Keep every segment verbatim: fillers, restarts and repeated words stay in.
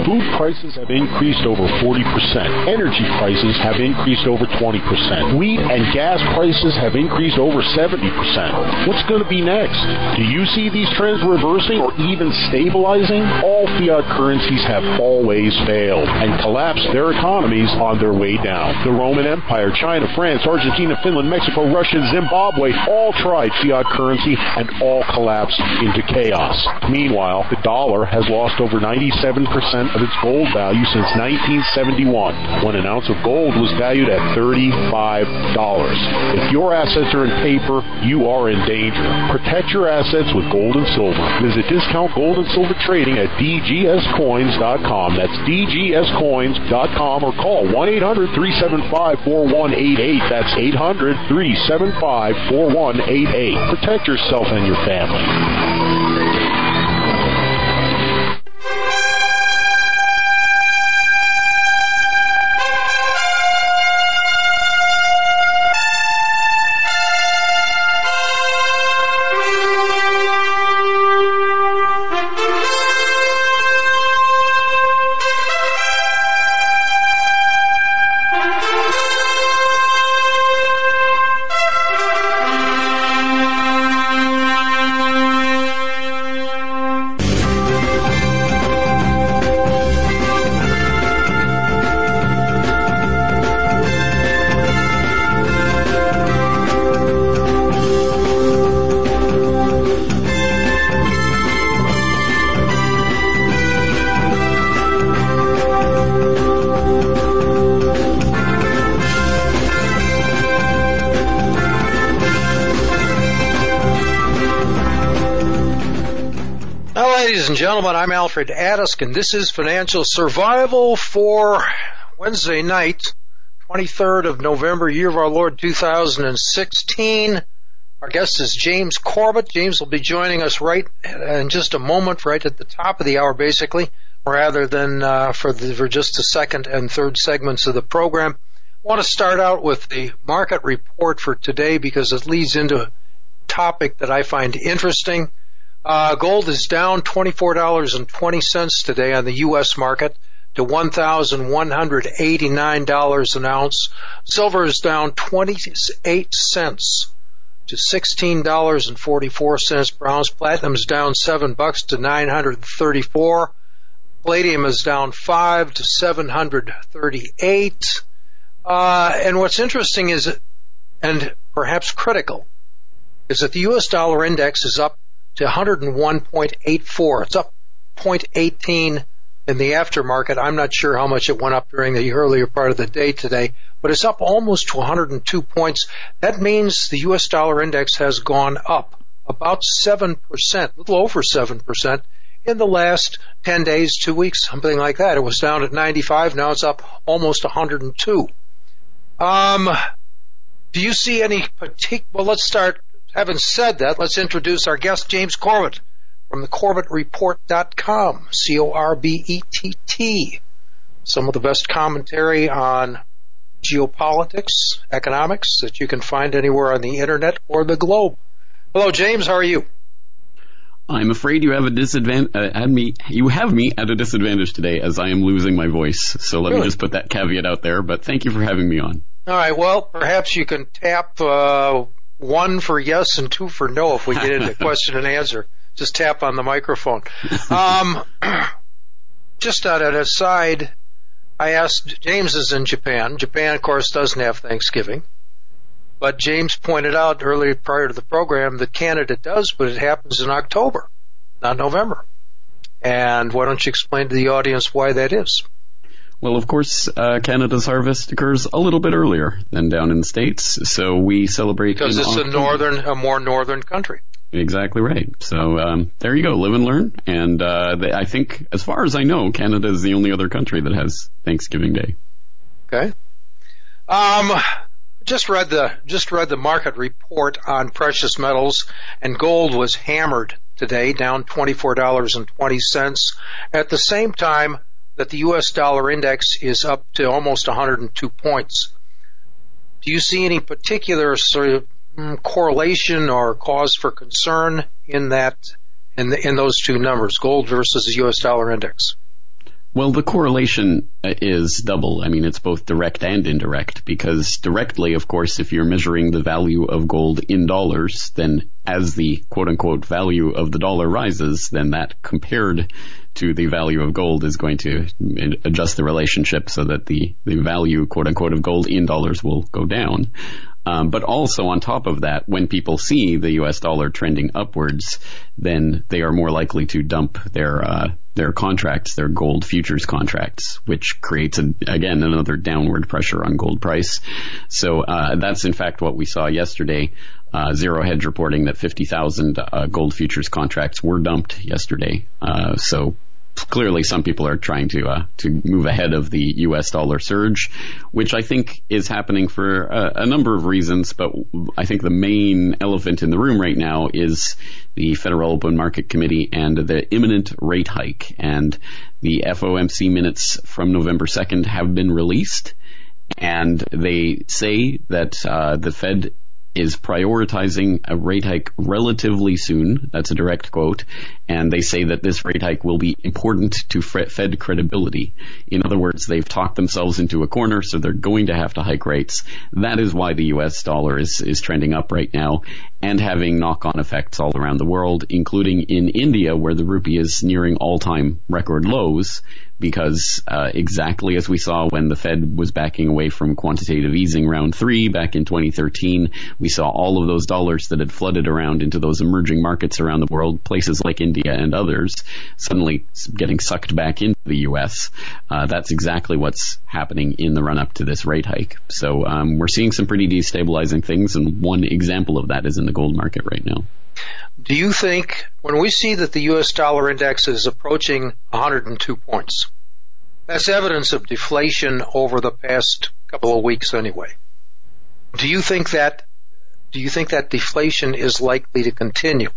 Food prices have increased over forty percent. Energy prices have increased over twenty percent. Wheat and gas prices have increased over seventy percent. What's going to be next? Do you see these trends reversing or even stabilizing? All fiat currencies have always failed and collapsed their economies on their way down. The Roman Empire, China, France, Argentina, Finland, Mexico, Russia, Zimbabwe all tried fiat currency and all collapsed into chaos. Meanwhile, the dollar has lost over ninety-seven percent of its gold value since nineteen seventy-one, when an ounce of gold was valued at thirty-five dollars. If your assets are in paper, you are in danger. Protect your assets with gold and silver. Visit Discount Gold and Silver Trading at d g s coins dot com. That's d g s coins dot com, or call one eight hundred three seven five four one eight eight. That's eight hundred three seven five four one eight eight. Protect yourself and your family. Gentlemen, I'm Alfred Adisk, and this is Financial Survival for Wednesday night, twenty-third of November, year of our Lord two thousand sixteen. Our guest is James Corbett. James will be joining us right in just a moment, right at the top of the hour, basically, rather than uh, for, the, for just the second and third segments of the program. I want to start out with the market report for today because it leads into a topic that I find interesting. Uh, gold is down twenty-four dollars and twenty cents today on the U S market to one thousand one hundred eighty-nine dollars an ounce. Silver is down twenty-eight cents to sixteen dollars and forty-four cents per ounce. Platinum is down seven bucks to nine hundred thirty-four. Palladium is down five to seven hundred thirty-eight. Uh, and what's interesting is, and perhaps critical, is that the U S dollar index is up to one hundred one point eight four. It's up zero point one eight in the aftermarket. I'm not sure how much it went up during the earlier part of the day today, but it's up almost to one hundred two points. That means the U S dollar index has gone up about seven percent, a little over seven percent in the last ten days, two weeks, something like that. It was down at ninety-five. Now it's up almost one hundred two. Um, do you see any particular, well, let's start. Having said that, let's introduce our guest, James Corbett, from the corbett report dot com, C O R B E T T. Some of the best commentary on geopolitics, economics that you can find anywhere on the internet or the globe. Hello, James. How are you? I'm afraid you have a disadvantage. Uh, had me, you have me at a disadvantage today, as I am losing my voice. So let really? me just put that caveat out there. But thank you for having me on. All right. Well, perhaps you can tap uh, one for yes and two for no if we get into question and answer. Just tap on the microphone. Um, just on an aside, I asked, James is in Japan. Japan, of course, doesn't have Thanksgiving. But James pointed out earlier prior to the program that Canada does, but it happens in October, not November. And why don't you explain to the audience why that is? Well, of course, uh, Canada's harvest occurs a little bit earlier than down in the States, so we celebrate because it's October. a northern, a more northern country. Exactly right. So um, there you go, live and learn. And uh, they, I think, as far as I know, Canada is the only other country that has Thanksgiving Day. Okay. Um, just read the just read the market report on precious metals, and gold was hammered today, down twenty-four dollars and twenty cents. At the same time that the U S dollar index is up to almost one hundred two points. Do you see any particular sort of mm, correlation or cause for concern in that, in, the, in those two numbers, gold versus the U S dollar index? Well, the correlation is double. I mean, it's both direct and indirect, because directly, of course, if you're measuring the value of gold in dollars, then as the quote-unquote value of the dollar rises, then that compared to the value of gold is going to adjust the relationship so that the, the value, quote-unquote, of gold in dollars will go down. Um, but also on top of that, when people see the U S dollar trending upwards, then they are more likely to dump their uh, their contracts, their gold futures contracts, which creates, a, again, another downward pressure on gold price. So uh, that's in fact what we saw yesterday. Uh, Zero Hedge reporting that fifty thousand uh, gold futures contracts were dumped yesterday. Uh, so clearly some people are trying to uh, to move ahead of the U S dollar surge, which I think is happening for a, a number of reasons, but I think the main elephant in the room right now is the Federal Open Market Committee and the imminent rate hike. And the F O M C minutes from November second have been released, and they say that uh, the Fed is prioritizing a rate hike relatively soon. That's a direct quote. And they say that this rate hike will be important to Fed credibility. In other words, they've talked themselves into a corner, so they're going to have to hike rates. That is why the U S dollar is, is trending up right now and having knock-on effects all around the world, including in India, where the rupee is nearing all-time record lows, because uh, exactly as we saw when the Fed was backing away from quantitative easing round three back in twenty thirteen, we saw all of those dollars that had flooded around into those emerging markets around the world, places like India and others, suddenly getting sucked back into the U S. Uh, that's exactly what's happening in the run-up to this rate hike. So um, we're seeing some pretty destabilizing things, and one example of that is in the gold market right now. Do you think, when we see that the U S dollar index is approaching one hundred two points, that's evidence of deflation over the past couple of weeks anyway. Do you think that, do you think that deflation is likely to continue?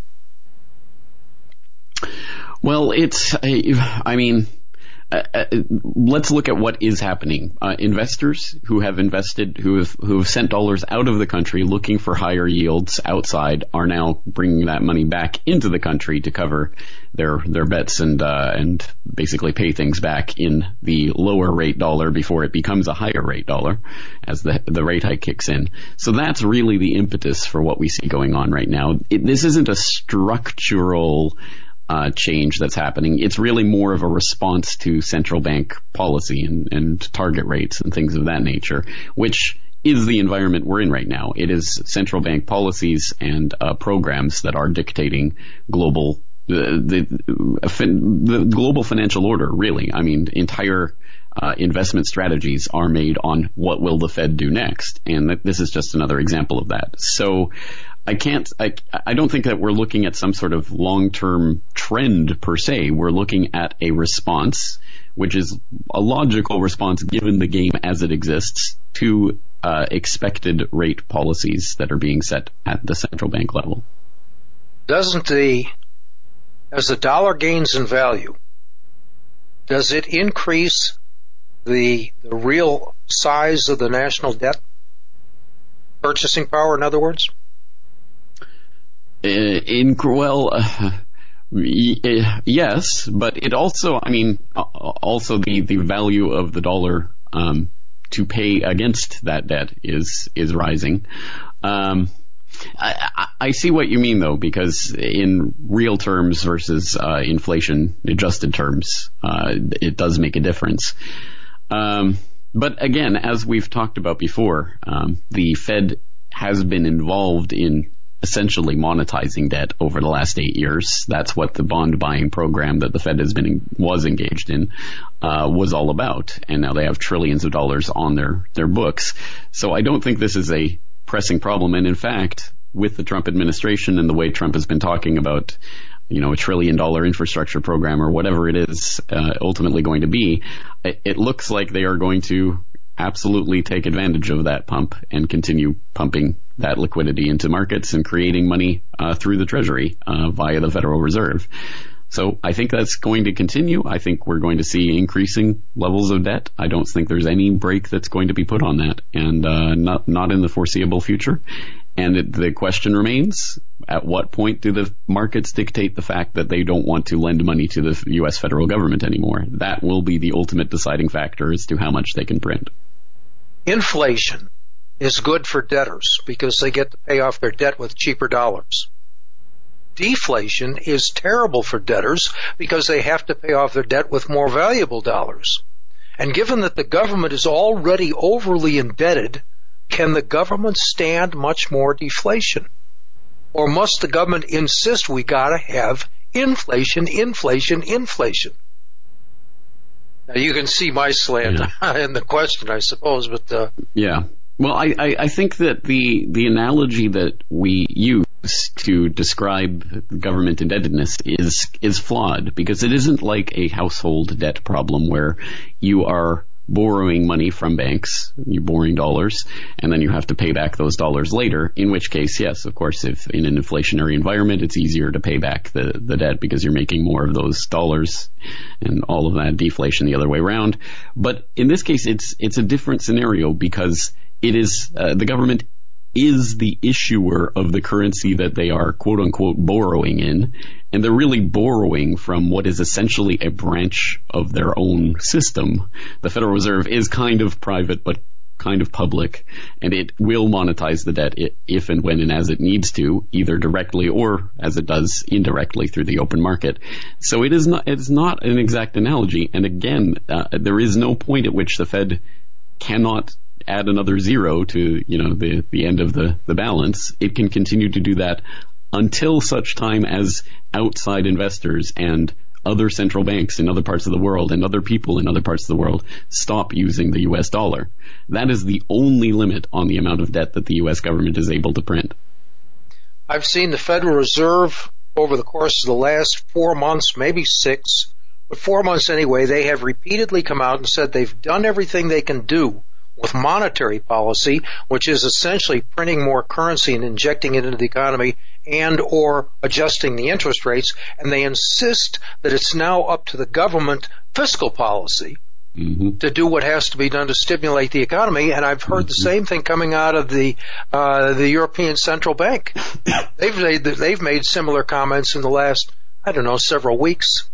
Well, it's, I mean, Uh, uh, let's look at what is happening. Uh, investors who have invested, who have, who have sent dollars out of the country looking for higher yields outside, are now bringing that money back into the country to cover their their bets and uh, and basically pay things back in the lower rate dollar before it becomes a higher rate dollar as the the rate hike kicks in. So that's really the impetus for what we see going on right now. It, this isn't a structural Uh, change that's happening. It's really more of a response to central bank policy and, and target rates and things of that nature, which is the environment we're in right now. It is central bank policies and uh, programs that are dictating global the, the, the global financial order, really. I mean, entire uh, investment strategies are made on what will the Fed do next, and th- this is just another example of that. So I can't, I, I don't think that we're looking at some sort of long-term trend per se. We're looking at a response, which is a logical response given the game as it exists, to uh, expected rate policies that are being set at the central bank level. Doesn't the, as the dollar gains in value, does it increase the, the real size of the national debt? Purchasing power, in other words? In, well, uh, yes, but it also, I mean, also the, the value of the dollar um, to pay against that debt is is rising. Um, I, I see what you mean, though, because in real terms versus uh, inflation-adjusted terms, uh, it does make a difference. Um, but again, as we've talked about before, um, the Fed has been involved in essentially monetizing debt over the last eight years. That's what the bond buying program that the Fed has been was engaged in uh, was all about. And now they have trillions of dollars on their their books. So I don't think this is a pressing problem. And in fact, with the Trump administration and the way Trump has been talking about, you know, a trillion dollar infrastructure program or whatever it is uh, ultimately going to be, it, it looks like they are going to absolutely take advantage of that pump and continue pumping that liquidity into markets and creating money uh, through the Treasury uh, via the Federal Reserve. So I think that's going to continue. I think we're going to see increasing levels of debt. I don't think there's any brake that's going to be put on that, and uh, not not in the foreseeable future. And it, the question remains, at what point do the markets dictate the fact that they don't want to lend money to the U S federal government anymore? That will be the ultimate deciding factor as to how much they can print. Inflation is good for debtors because they get to pay off their debt with cheaper dollars. Deflation is terrible for debtors because they have to pay off their debt with more valuable dollars. And given that the government is already overly indebted, can the government stand much more deflation? Or must the government insist we gotta have inflation, inflation, inflation? Now you can see my slant yeah. in the question, I suppose, but uh, yeah. Well, I, I, I think that the the analogy that we use to describe government indebtedness is is flawed, because it isn't like a household debt problem where you are borrowing money from banks, you're borrowing dollars, and then you have to pay back those dollars later, in which case, yes, of course, if in an inflationary environment, it's easier to pay back the, the debt because you're making more of those dollars and all of that deflation the other way around. But in this case, it's it's a different scenario because it is uh, the government is the issuer of the currency that they are quote unquote borrowing in, and they're really borrowing from what is essentially a branch of their own system. The Federal Reserve is kind of private but kind of public, and it will monetize the debt if and when and as it needs to, either directly or as it does indirectly through the open market. So it is not it's not an exact analogy, and again, uh, there is no point at which the Fed cannot add another zero to, you know, the, the end of the, the balance. It can continue to do that until such time as outside investors and other central banks in other parts of the world and other people in other parts of the world stop using the U S dollar. That is the only limit on the amount of debt that the U S government is able to print. I've seen the Federal Reserve over the course of the last four months, maybe six, but four months anyway, they have repeatedly come out and said they've done everything they can do with monetary policy, which is essentially printing more currency and injecting it into the economy and or adjusting the interest rates, and they insist that it's now up to the government fiscal policy mm-hmm. to do what has to be done to stimulate the economy. And I've heard mm-hmm. the same thing coming out of the uh, the European Central Bank. they've made they've made similar comments in the last, I don't know, several weeks.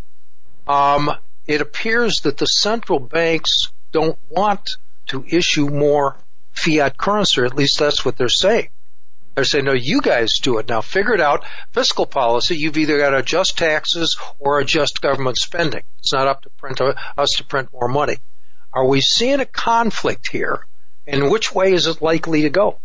Um, it appears that the central banks don't want to issue more fiat currency, or at least that's what they're saying. They're saying, no, you guys do it. Now figure it out. Fiscal policy, you've either got to adjust taxes or adjust government spending. It's not up to print, us to print more money. Are we seeing a conflict here? And which way is it likely to go?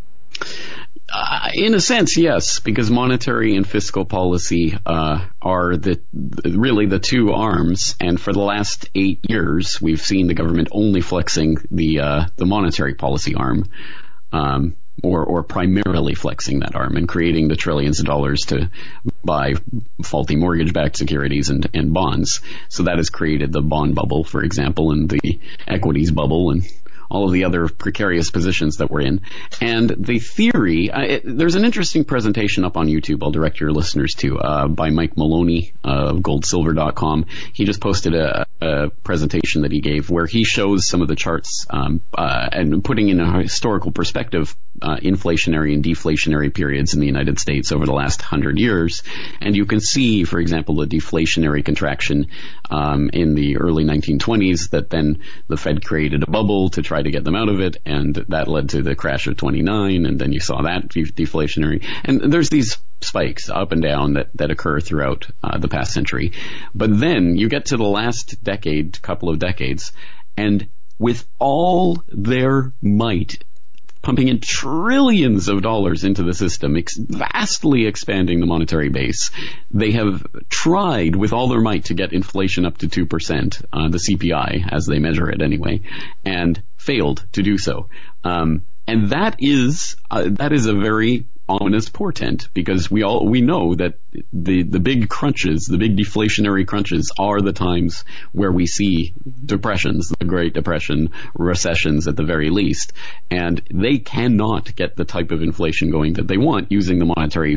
Uh, in a sense, yes, because monetary and fiscal policy uh, are the really the two arms, and for the last eight years, we've seen the government only flexing the uh, the monetary policy arm, um, or or primarily flexing that arm and creating the trillions of dollars to buy faulty mortgage-backed securities and, and bonds. So that has created the bond bubble, for example, and the equities bubble, and all of the other precarious positions that we're in. And the theory, uh, it, there's an interesting presentation up on YouTube I'll direct your listeners to, uh, by Mike Maloney uh, of gold silver dot com. He just posted a, a presentation that he gave where he shows some of the charts um, uh, and putting in a historical perspective uh, inflationary and deflationary periods in the United States over the last hundred years. And you can see, for example, the deflationary contraction um, in the early nineteen twenties that then the Fed created a bubble to try to get them out of it, and that led to the crash of twenty-nine, and then you saw that deflationary. And there's these spikes up and down that, that occur throughout uh, the past century. But then you get to the last decade, couple of decades, and with all their might, pumping in trillions of dollars into the system, ex- vastly expanding the monetary base, they have tried with all their might to get inflation up to two percent, uh, the C P I, as they measure it anyway, and failed to do so. Um, and that is uh, that is a very ominous portent, because we all we know that the the big crunches, the big deflationary crunches, are the times where we see depressions, the Great Depression, recessions at the very least, and they cannot get the type of inflation going that they want using the monetary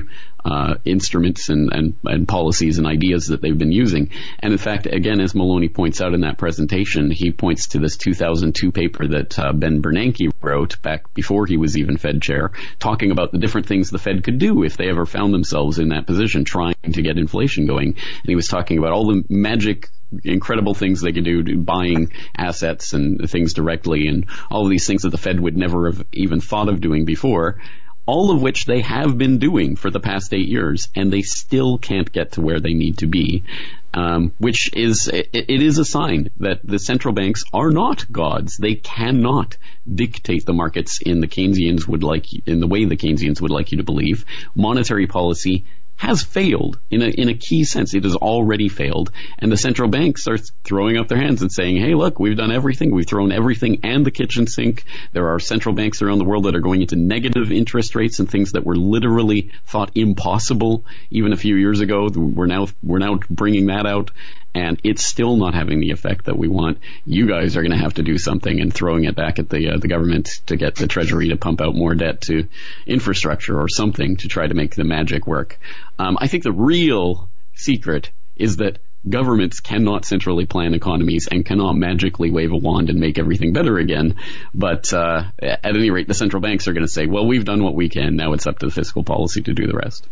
uh, instruments and, and, and policies and ideas that they've been using. And in fact, again, as Maloney points out in that presentation, he points to this two thousand two paper that uh, Ben Bernanke wrote back before he was even Fed chair, talking about the different things the Fed could do if they ever found themselves in that position, trying to get inflation going. And he was talking about all the magic, incredible things they could do, to buying assets and things directly, and all of these things that the Fed would never have even thought of doing before, all of which they have been doing for the past eight years, and they still can't get to where they need to be, um, which is, it, it is a sign that the central banks are not gods. They cannot dictate the markets in the Keynesians would like, in the way the Keynesians would like you to believe. Monetary policy has failed in a in a key sense. It has already failed, and the central banks are throwing up their hands and saying, hey, look, we've done everything. We've thrown everything and the kitchen sink. There are central banks around the world that are going into negative interest rates and things that were literally thought impossible even a few years ago. We're now we're now bringing that out, and it's still not having the effect that we want. You guys are going to have to do something, and throwing it back at the uh, the government to get the Treasury to pump out more debt to infrastructure or something to try to make the magic work. Um, I think the real secret is that governments cannot centrally plan economies and cannot magically wave a wand and make everything better again. But uh, at any rate, the central banks are going to say, well, we've done what we can. Now it's up to the fiscal policy to do the rest.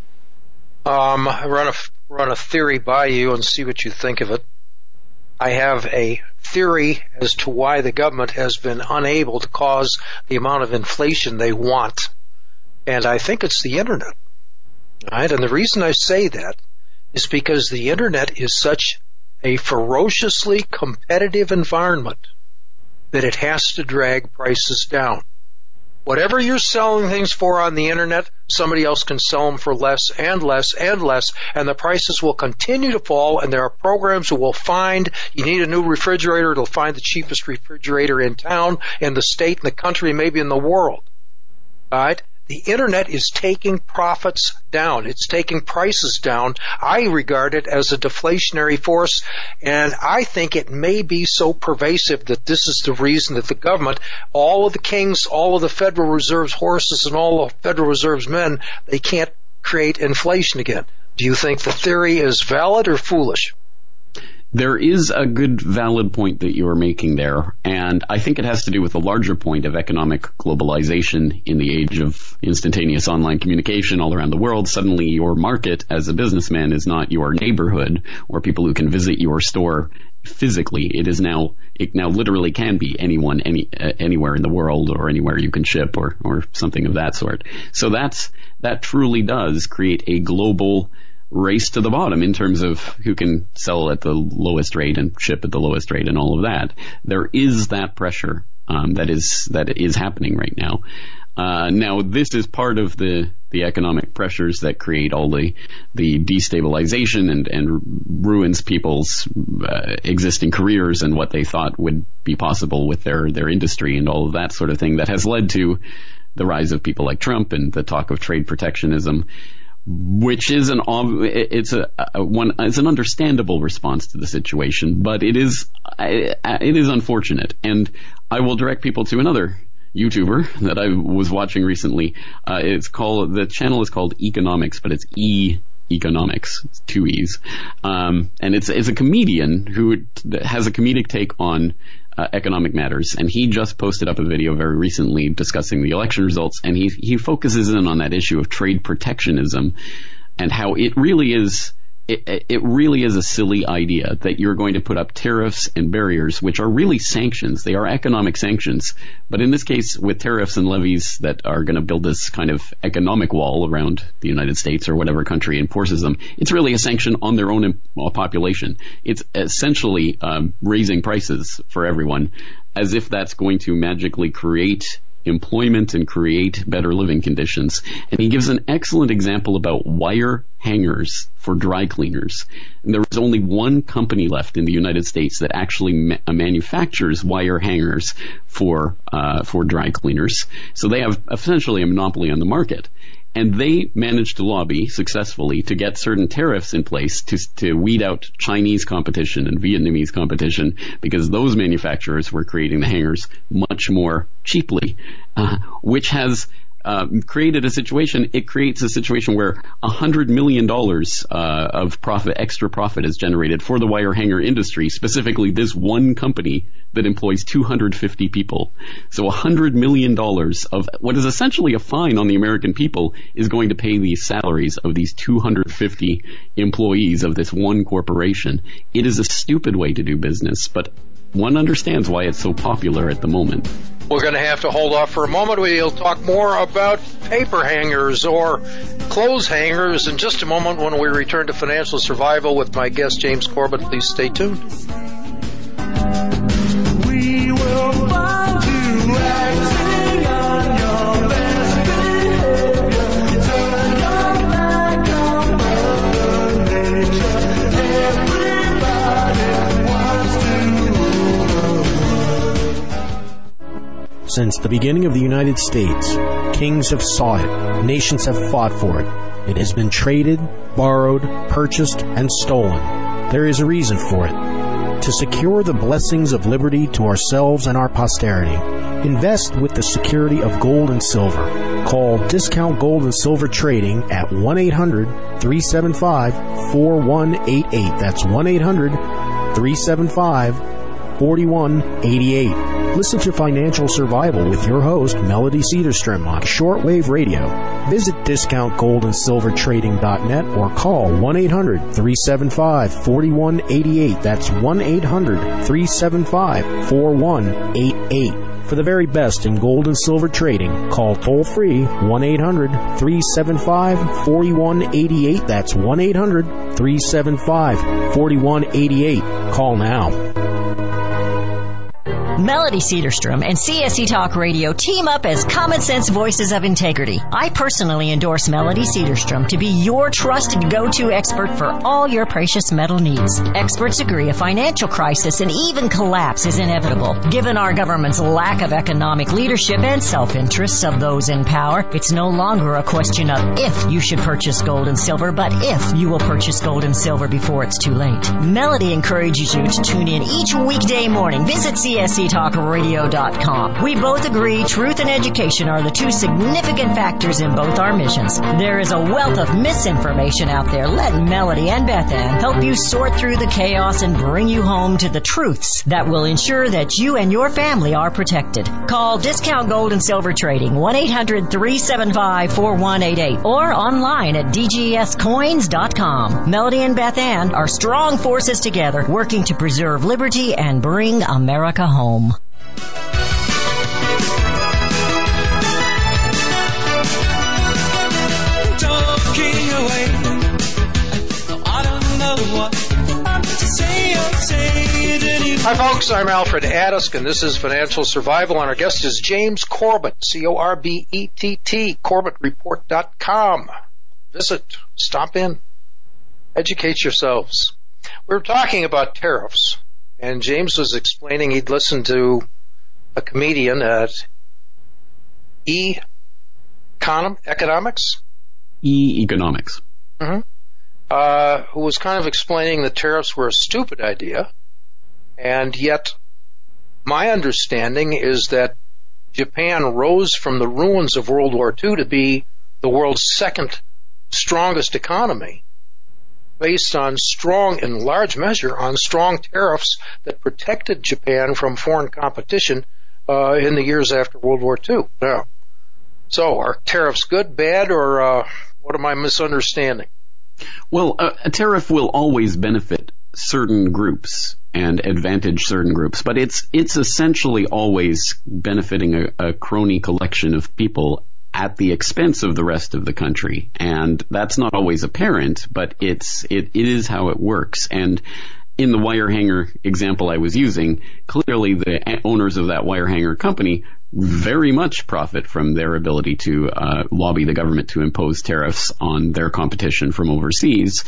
Um, run a, run a theory by you and see what you think of it. I have a theory as to why the government has been unable to cause the amount of inflation they want. And I think it's the Internet. Right? And the reason I say that is because the Internet is such a ferociously competitive environment that it has to drag prices down. Whatever you're selling things for on the Internet, somebody else can sell them for less and less and less, and the prices will continue to fall, and there are programs that will find, you need a new refrigerator, it'll find the cheapest refrigerator in town, in the state, in the country, maybe in the world. All right? The Internet is taking profits down. It's taking prices down. I regard it as a deflationary force, and I think it may be so pervasive that this is the reason that the government, all of the kings, all of the Federal Reserve's horses, and all of the Federal Reserve's men, they can't create inflation again. Do you think the theory is valid or foolish? There is a good, valid point that you are making there, and I think it has to do with the larger point of economic globalization in the age of instantaneous online communication all around the world. Suddenly your market as a businessman is not your neighborhood or people who can visit your store physically. It is now, it now literally can be anyone, any, uh, anywhere in the world, or anywhere you can ship, or, or something of that sort. So that's, that truly does create a global race to the bottom in terms of who can sell at the lowest rate and ship at the lowest rate and all of that. There is that pressure um, that is that is happening right now. Uh, now, this is part of the, the economic pressures that create all the the destabilization and, and ruins people's uh, existing careers and what they thought would be possible with their, their industry and all of that sort of thing, that has led to the rise of people like Trump and the talk of trade protectionism, which is an it's a, a one it's an understandable response to the situation, but it is it is unfortunate. And I will direct people to another YouTuber that I was watching recently. Uh, it's called the channel is called Economics, but it's E Economics, it's two E's, um, and it's it's a comedian who has a comedic take on Uh, economic matters, and he just posted up a video very recently discussing the election results, and he he focuses in on that issue of trade protectionism and how it really is it, it really is a silly idea that you're going to put up tariffs and barriers, which are really sanctions. They are economic sanctions, but in this case, with tariffs and levies that are going to build this kind of economic wall around the United States or whatever country enforces them, it's really a sanction on their own population. It's essentially um, raising prices for everyone, as if that's going to magically create employment and create better living conditions. And he gives an excellent example about wire hangers for dry cleaners. And there is only one company left in the United States that actually ma- manufactures wire hangers for uh, for dry cleaners. So they have essentially a monopoly on the market. And they managed to lobby successfully to get certain tariffs in place to to weed out Chinese competition and Vietnamese competition, because those manufacturers were creating the hangers much more cheaply, uh, which has uh, created a situation, it creates a situation where one hundred million dollars uh, of profit, extra profit is generated for the wire hanger industry, specifically this one company that employs two hundred fifty people. So one hundred million dollars of what is essentially a fine on the American people is going to pay the salaries of these two hundred fifty employees of this one corporation. It is a stupid way to do business, but one understands why it's so popular at the moment. We're going to have to hold off for a moment. We'll talk more about paper hangers or clothes hangers in just a moment when we return to Financial Survival with my guest, James Corbett. Please stay tuned. We will find you acting on your best behavior. Turn your back on Mother Nature. Everybody wants to Since the beginning of the United States, kings have sought it, nations have fought for it. It has been traded, borrowed, purchased, and stolen. There is a reason for it. To secure the blessings of liberty to ourselves and our posterity, invest with the security of gold and silver. Call Discount Gold and Silver Trading at one eight hundred, three seven five, four one eight eight. That's one eight hundred, three seven five, four one eight eight. Listen to Financial Survival with your host, Melody Cedarstrom, on shortwave radio. Visit discount gold and silver trading dot net or call one eight hundred, three seven five, four one eight eight. That's one eight hundred, three seven five, four one eight eight. For the very best in gold and silver trading, call toll-free one eight hundred, three seven five, four one eight eight. That's one eight hundred, three seven five, four one eight eight. Call now. Melody Cedarstrom and C S E Talk Radio team up as common sense voices of integrity. I personally endorse Melody Cedarstrom to be your trusted go-to expert for all your precious metal needs. Experts agree a financial crisis and even collapse is inevitable. Given our government's lack of economic leadership and self-interests of those in power, it's no longer a question of if you should purchase gold and silver, but if you will purchase gold and silver before it's too late. Melody encourages you to tune in each weekday morning. Visit C S E talk radio dot com. We both agree truth and education are the two significant factors in both our missions. There is a wealth of misinformation out there. Let Melody and Beth Ann help you sort through the chaos and bring you home to the truths that will ensure that you and your family are protected. Call Discount Gold and Silver Trading one eight hundred, three seven five, four one eight eight or online at d g s coins dot com. Melody and Beth Ann are strong forces together working to preserve liberty and bring America home. talking away. I don't know what to say. I'll say it anyway. Hi, folks. I'm Alfred Adisk, and this is Financial Survival, and our guest is James Corbett, C O R B E T T, corbett report dot com. Visit, stop in, educate yourselves. We were talking about tariffs, and James was explaining he'd listened to a comedian at E Econom- Economics? E Economics. Mm-hmm. Uh, who was kind of explaining that tariffs were a stupid idea, and yet my understanding is that Japan rose from the ruins of World War Two to be the world's second strongest economy, based on strong, in large measure, on strong tariffs that protected Japan from foreign competition uh, in the years after World War Two. Now, so are tariffs good, bad, or uh, what am I misunderstanding? Well, a, a tariff will always benefit certain groups and advantage certain groups, but it's it's essentially always benefiting a, a crony collection of people at the expense of the rest of the country. And that's not always apparent, but it's it, it is how it works. And in the wire hanger example I was using, clearly the owners of that wire hanger company very much profit from their ability to uh, lobby the government to impose tariffs on their competition from overseas.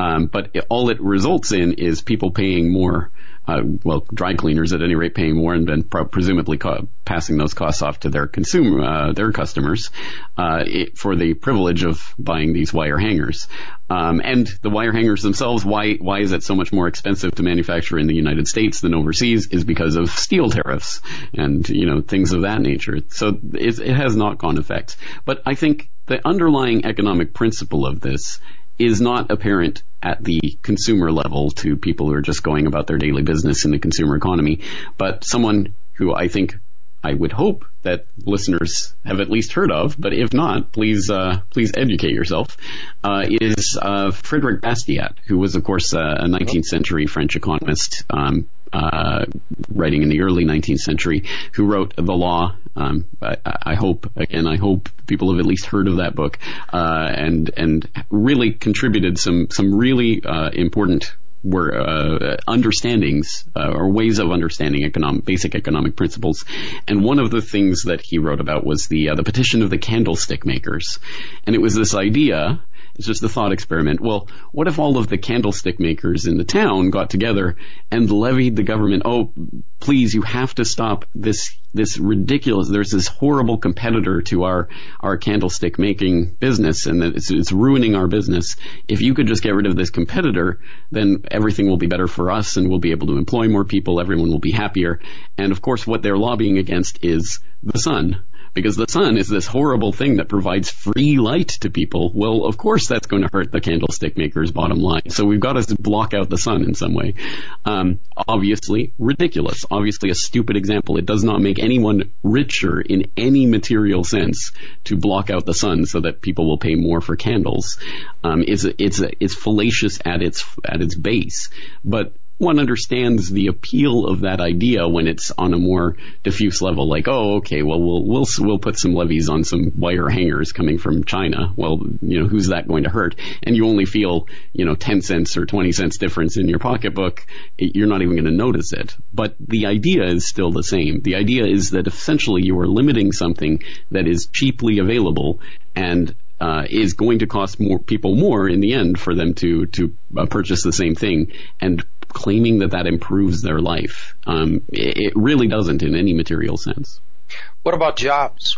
Um, but it, all it results in is people paying more, uh, well, dry cleaners at any rate paying more and then pro- presumably co- passing those costs off to their consumer, uh, their customers, uh, it, for the privilege of buying these wire hangers. Um, and the wire hangers themselves, why, why is it so much more expensive to manufacture in the United States than overseas is because of steel tariffs and, you know, things of that nature. So it, it has knock-on effects. But I think the underlying economic principle of this is not apparent at the consumer level to people who are just going about their daily business in the consumer economy, but someone who I think I would hope that listeners have at least heard of, but if not, please uh, please educate yourself, uh, is uh, Frederick Bastiat, who was, of course, uh, a nineteenth century French economist, um, uh, writing in the early nineteenth century, who wrote The Law. Um, I, I hope, again, I hope people have at least heard of that book, uh, and and really contributed some some really uh, important were uh, understandings uh, or ways of understanding economic, basic economic principles. And one of the things that he wrote about was the uh, the petition of the candlestick makers. And it was this idea, it's just a thought experiment. Well, what if all of the candlestick makers in the town got together and levied the government, oh, please, you have to stop this this ridiculous, there's this horrible competitor to our, our candlestick making business, and it's, it's ruining our business. If you could just get rid of this competitor, then everything will be better for us and we'll be able to employ more people, everyone will be happier. And of course what they're lobbying against is the sun. Because the sun is this horrible thing that provides free light to people. Well, of course that's going to hurt the candlestick maker's bottom line. So we've got to block out the sun in some way. Um, obviously ridiculous. Obviously a stupid example. It does not make anyone richer in any material sense to block out the sun so that people will pay more for candles. Um, it's it's it's fallacious at its at its base. But one understands the appeal of that idea when it's on a more diffuse level, like, oh, okay, well, we'll we'll we'll put some levies on some wire hangers coming from China. Well, you know, who's that going to hurt? And you only feel, you know, ten cents or twenty cents difference in your pocketbook. You're not even going to notice it. But the idea is still the same. The idea is that essentially you are limiting something that is cheaply available and Uh, is going to cost more people more in the end for them to to uh, purchase the same thing, and claiming that that improves their life. Um, it, it really doesn't in any material sense. What about jobs?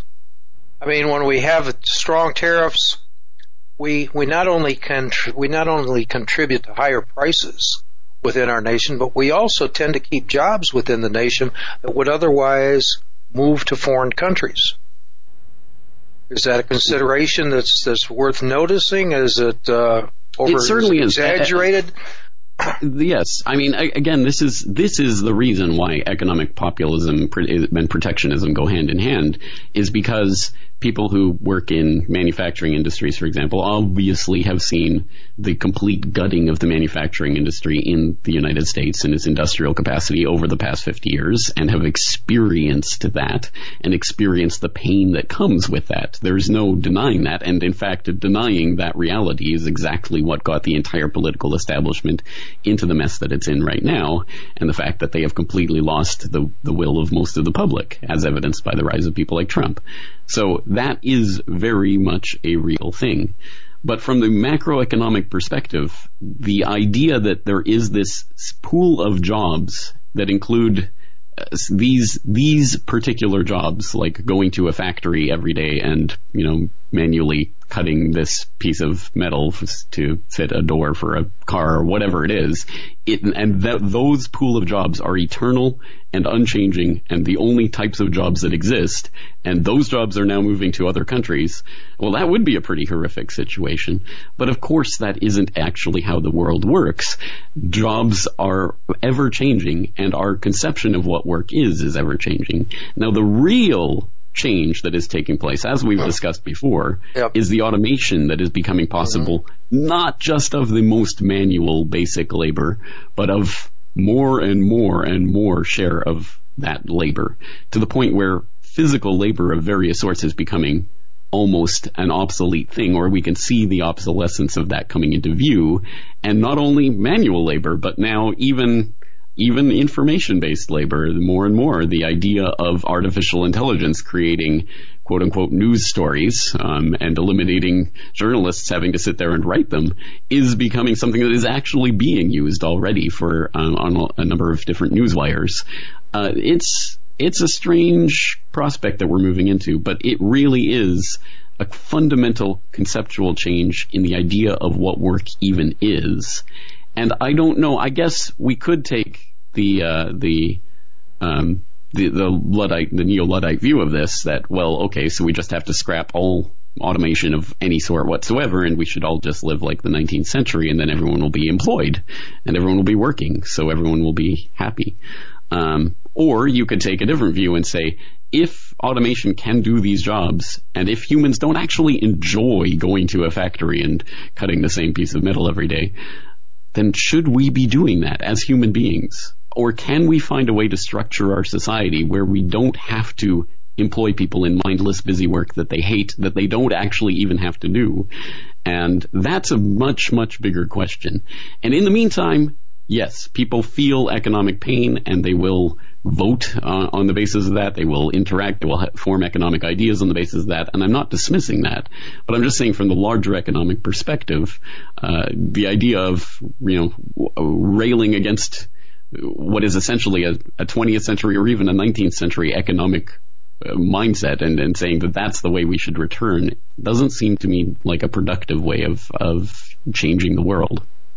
I mean, when we have strong tariffs, we we not only can we not only contribute to higher prices within our nation, but we also tend to keep jobs within the nation that would otherwise move to foreign countries. Is that a consideration that's that's worth noticing? Is it uh, over it certainly exaggerated? Is. Yes, I mean, again, this is this is the reason why economic populism and protectionism go hand in hand, is because people who work in manufacturing industries, for example, obviously have seen the complete gutting of the manufacturing industry in the United States in its industrial capacity over the past fifty years, and have experienced that and experienced the pain that comes with that. There's no denying that, and in fact, denying that reality is exactly what got the entire political establishment into the mess that it's in right now, and the fact that they have completely lost the, the will of most of the public, as evidenced by the rise of people like Trump. So that is very much a real thing. But from the macroeconomic perspective, the idea that there is this pool of jobs that include uh, these these particular jobs, like going to a factory every day and, you know, manually cutting this piece of metal f- to fit a door for a car or whatever it is, it, and th- those pool of jobs are eternal and unchanging and the only types of jobs that exist, and those jobs are now moving to other countries. Well, that would be a pretty horrific situation. But of course that isn't actually how the world works. Jobs are ever changing, and our conception of what work is is ever changing. Now the real change that is taking place, as we've discussed before, yep. is the automation that is becoming possible, mm-hmm. not just of the most manual basic labor, but of more and more and more share of that labor, to the point where physical labor of various sorts is becoming almost an obsolete thing, or we can see the obsolescence of that coming into view. And not only manual labor, but now even even information-based labor, more and more, the idea of artificial intelligence creating quote-unquote news stories um, and eliminating journalists having to sit there and write them is becoming something that is actually being used already for um, on a number of different news wires. Uh, it's it's a strange prospect that we're moving into, but it really is a fundamental conceptual change in the idea of what work even is. And I don't know, I guess we could take the uh, the um, the, the Luddite, the neo-Luddite view of this, that, well, okay, so we just have to scrap all automation of any sort whatsoever, and we should all just live like the nineteenth century, and then everyone will be employed, and everyone will be working, so everyone will be happy. Um, or you could take a different view and say, if automation can do these jobs, and if humans don't actually enjoy going to a factory and cutting the same piece of metal every day, then should we be doing that as human beings? Or can we find a way to structure our society where we don't have to employ people in mindless, busy work that they hate, that they don't actually even have to do? And that's a much, much bigger question. And in the meantime, yes, people feel economic pain, and they will vote uh, on the basis of that. They will interact. They will ha- form economic ideas on the basis of that. And I'm not dismissing that, but I'm just saying from the larger economic perspective, uh, the idea of, you know, railing against what is essentially a, a twentieth century or even a nineteenth century economic uh, mindset and, and saying that that's the way we should return doesn't seem to me like a productive way of, of changing the world.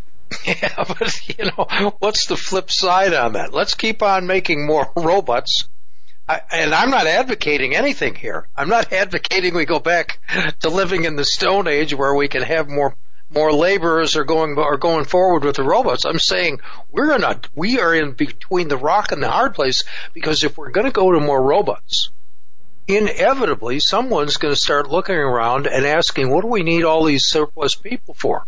Yeah, but, you know, what's the flip side on that? Let's keep on making more robots. I, and I'm not advocating anything here. I'm not advocating we go back to living in the Stone Age where we can have more more laborers are going are going forward with the robots. I'm saying we're in a, we are in between the rock and the hard place, because if we're going to go to more robots, inevitably someone's going to start looking around and asking, what do we need all these surplus people for?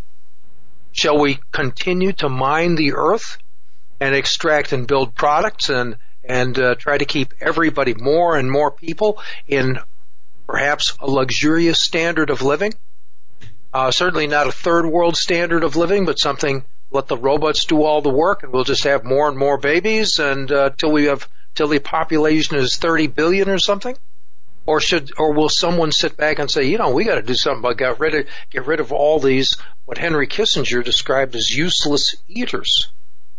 Shall we continue to mine the earth and extract and build products and and uh, try to keep everybody, more and more people, in perhaps a luxurious standard of living? Uh, certainly not a third world standard of living, but something, let the robots do all the work, and we'll just have more and more babies, and uh, till we have till the population is thirty billion or something. Or should, or will someone sit back and say, you know, we got to do something about get rid of get rid of all these, what Henry Kissinger described as useless eaters?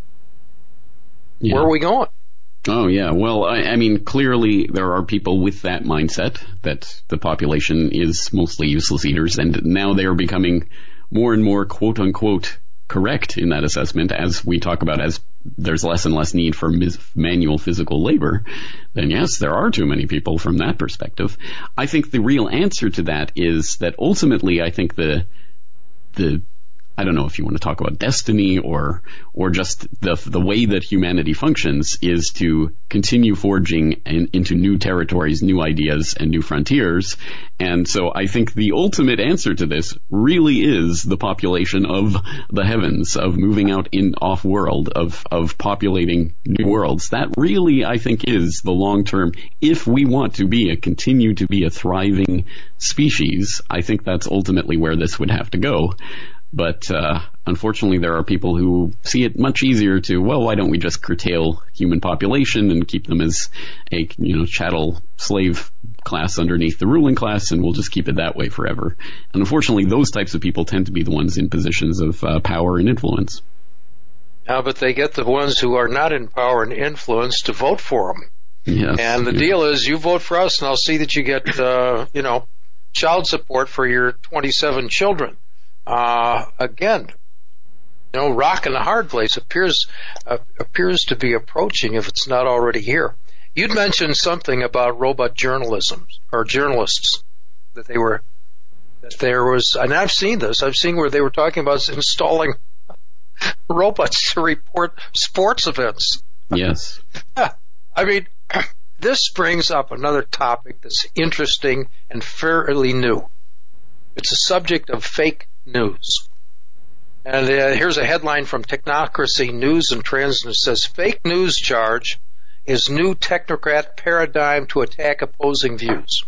Yeah. Where are we going? Oh, yeah. Well, I, I mean, clearly there are people with that mindset that the population is mostly useless eaters, and now they are becoming more and more quote-unquote correct in that assessment as we talk about as there's less and less need for mis- manual physical labor. Then yes, there are too many people from that perspective. I think the real answer to that is that ultimately I think the the I don't know if you want to talk about destiny or or just the the way that humanity functions is to continue forging in, into new territories, new ideas, and new frontiers. And so I think the ultimate answer to this really is the population of the heavens, of moving out in off-world, of of populating new worlds. That really, I think, is the long-term, if we want to be a continue to be a thriving species, I think that's ultimately where this would have to go. But uh, unfortunately, there are people who see it much easier to, well, why don't we just curtail human population and keep them as a, you know, chattel slave class underneath the ruling class, and we'll just keep it that way forever. And unfortunately, those types of people tend to be the ones in positions of uh, power and influence. Yeah, but they get the ones who are not in power and influence to vote for them. Yes. And the yeah. deal is, you vote for us, and I'll see that you get, uh, you know, child support for your twenty-seven children. Uh, again, you know, rock in the hard place appears uh, appears to be approaching, if it's not already here. You'd mentioned something about robot journalism or journalists, that they were that there was, and I've seen this. I've seen where they were talking about installing robots to report sports events. Yes. I mean, this brings up another topic that's interesting and fairly new. It's a subject of fake news. And uh, here's a headline from Technocracy News and Trends, and it says, fake news charge is new technocrat paradigm to attack opposing views.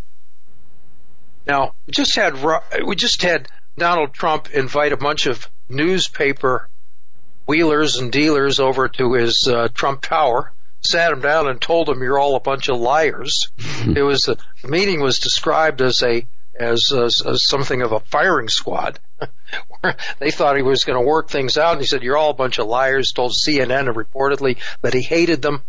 Now, we just had we just had Donald Trump invite a bunch of newspaper wheelers and dealers over to his uh, Trump Tower, sat him down and told him, "You're all a bunch of liars." It was the, the meeting was described as a as, as, as something of a firing squad. Where they thought he was going to work things out, and he said, "You're all a bunch of liars." Told C N N reportedly that he hated them.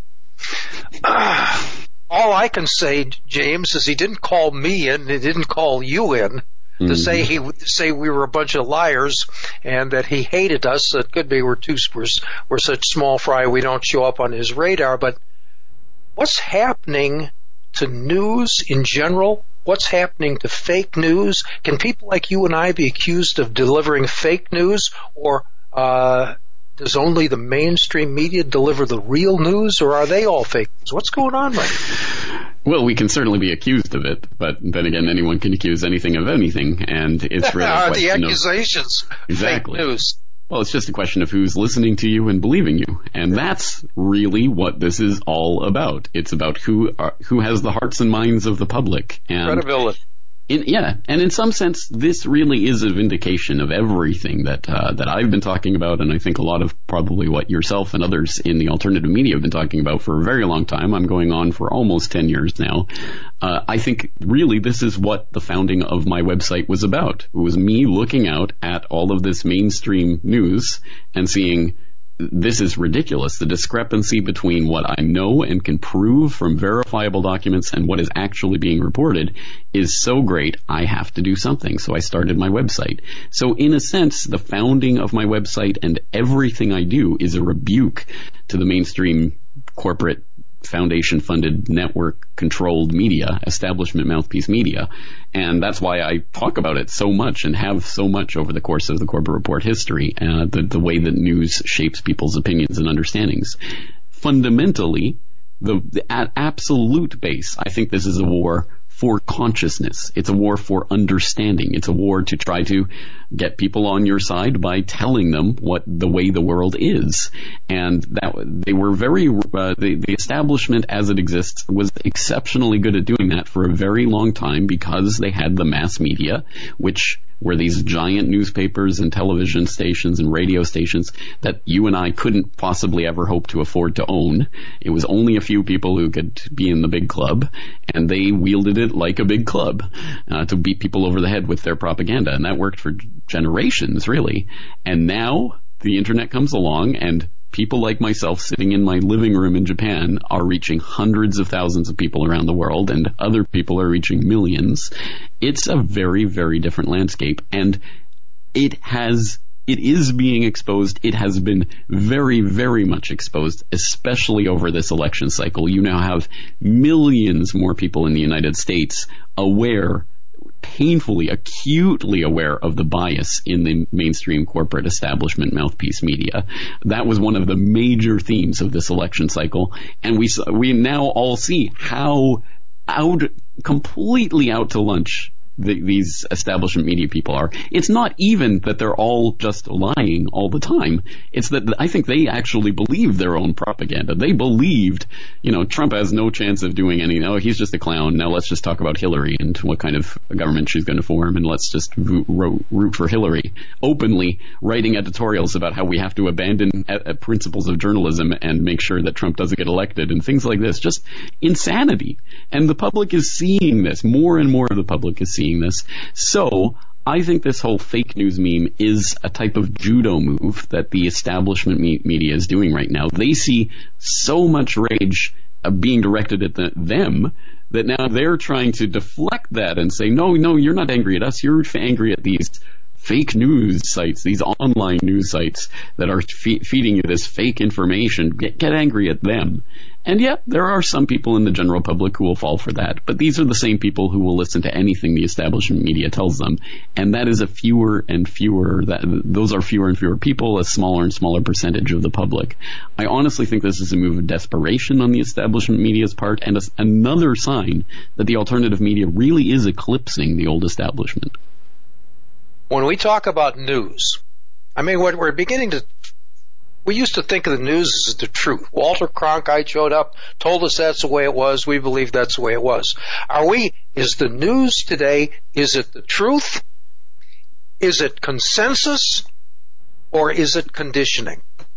Uh, all I can say, James, is he didn't call me in, he didn't call you in mm-hmm. to say he would say we were a bunch of liars and that he hated us. It could be we're too we're, we're such small fry we don't show up on his radar. But what's happening to news in general? What's happening to fake news? Can people like you and I be accused of delivering fake news, or uh, does only the mainstream media deliver the real news, or are they all fake news? What's going on right now? Well, we can certainly be accused of it, but then again, anyone can accuse anything of anything, and it's really a question the accusations of exactly. fake news. Well, it's just a question of who's listening to you and believing you, and that's really what this is all about. It's about who are, who has the hearts and minds of the public. And credibility. In, yeah, and in some sense, this really is a vindication of everything that uh, that I've been talking about, and I think a lot of probably what yourself and others in the alternative media have been talking about for a very long time. I'm going on for almost ten years now. Uh, I think really this is what the founding of my website was about. It was me looking out at all of this mainstream news and seeing, this is ridiculous. The discrepancy between what I know and can prove from verifiable documents and what is actually being reported is so great, I have to do something. So I started my website. So in a sense, the founding of my website and everything I do is a rebuke to the mainstream corporate foundation-funded, network-controlled media, establishment mouthpiece media. And that's why I talk about it so much and have so much over the course of the Corbett Report history, uh, the, the way that news shapes people's opinions and understandings. Fundamentally, the, the at absolute base, I think this is a war for consciousness. It's a war for understanding. It's a war to try to get people on your side by telling them what the way the world is. And that they were very, uh, the, the establishment as it exists was exceptionally good at doing that for a very long time because they had the mass media, which were these giant newspapers and television stations and radio stations that you and I couldn't possibly ever hope to afford to own. It was only a few people who could be in the big club, and they wielded it like a big club uh, to beat people over the head with their propaganda, and that worked for generations, really. And now the internet comes along, and people like myself sitting in my living room in Japan are reaching hundreds of thousands of people around the world, and other people are reaching millions. It's a very, very different landscape, and it has, it is being exposed. It has been very, very much exposed, especially over this election cycle. You now have millions more people in the United States aware, painfully, acutely aware of the bias in the mainstream corporate establishment mouthpiece media. That was one of the major themes of this election cycle, and we we now all see how out, completely out to lunch the, these establishment media people are. It's not even that they're all just lying all the time. It's that I think they actually believe their own propaganda. They believed, you know, Trump has no chance of doing anything. Oh, he's just a clown. Now let's just talk about Hillary and what kind of government she's going to form, and let's just root for Hillary. Openly writing editorials about how we have to abandon principles of journalism and make sure that Trump doesn't get elected and things like this. Just insanity. And the public is seeing this. More and more of the public is seeing this. So I think this whole fake news meme is a type of judo move that the establishment me- media is doing right now. They see so much rage uh, being directed at the, them that now they're trying to deflect that and say, no, no, you're not angry at us. You're angry at these fake news sites, these online news sites that are fe- feeding you this fake information. Get, get angry at them. And yet, there are some people in the general public who will fall for that. But these are the same people who will listen to anything the establishment media tells them. And that is a fewer and fewer, that, those are fewer and fewer people, a smaller and smaller percentage of the public. I honestly think this is a move of desperation on the establishment media's part, and a, another sign that the alternative media really is eclipsing the old establishment. When we talk about news, I mean, what we're beginning to We used to think of the news as the truth. Walter Cronkite showed up, told us that's the way it was. We believe that's the way it was. Are we, is the news today, is it the truth? Is it consensus? Or is it conditioning?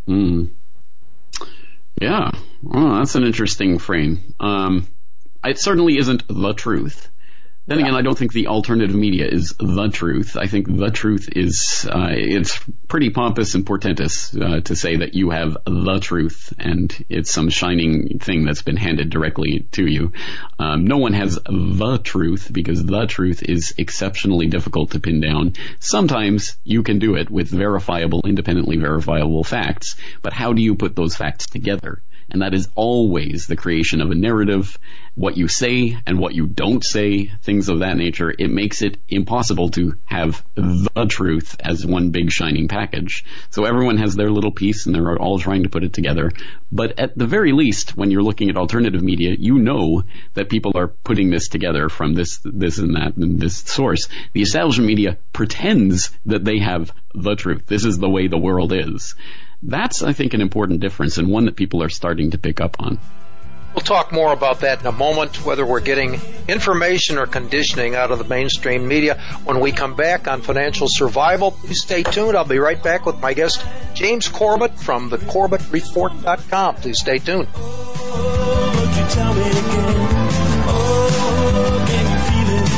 Mm. Yeah, well, that's an interesting frame. Um, it certainly isn't the truth. Then again, I don't think the alternative media is the truth. I think the truth is, uh, it's pretty pompous and portentous uh, to say that you have the truth and it's some shining thing that's been handed directly to you. Um, no one has the truth because the truth is exceptionally difficult to pin down. Sometimes you can do it with verifiable, independently verifiable facts, but how do you put those facts together? And that is always the creation of a narrative, what you say and what you don't say, things of that nature. It makes it impossible to have the truth as one big shining package. So everyone has their little piece and they're all trying to put it together. But at the very least, when you're looking at alternative media, you know that people are putting this together from this, this and that and this source. The establishment media pretends that they have the truth. This is the way the world is. That's, I think, an important difference and one that people are starting to pick up on. We'll talk more about that in a moment, whether we're getting information or conditioning out of the mainstream media when we come back on Financial Survival. Please stay tuned. I'll be right back with my guest, James Corbett from the Corbett Report dot com. Please stay tuned. Oh, won't you tell me again? Oh, can you feel it?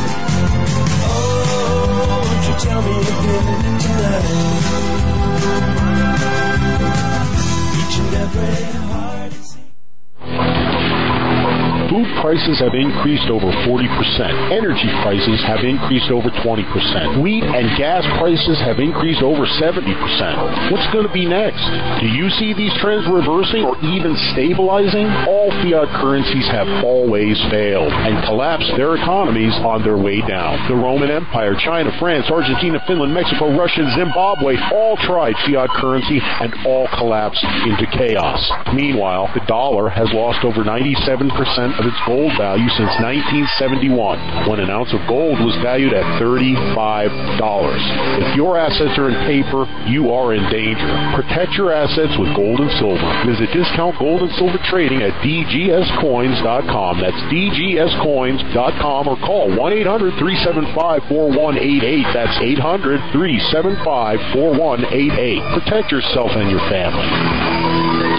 Oh, won't you tell me again tonight? Each and every heart is Food prices have increased over forty percent. Energy prices have increased over twenty percent. Wheat and gas prices have increased over seventy percent. What's going to be next? Do you see these trends reversing or even stabilizing? All fiat currencies have always failed and collapsed their economies on their way down. The Roman Empire, China, France, Argentina, Finland, Mexico, Russia, Zimbabwe all tried fiat currency and all collapsed into chaos. Meanwhile, the dollar has lost over ninety-seven percent of its gold value since nineteen seventy-one, when an ounce of gold was valued at thirty-five dollars. If your assets are in paper, you are in danger. Protect your assets with gold and silver. Visit Discount Gold and Silver Trading at D G S coins dot com. That's D G S coins dot com or call one eight hundred three seven five four one eight eight. That's eight hundred three seven five four one eight eight. Protect yourself and your family.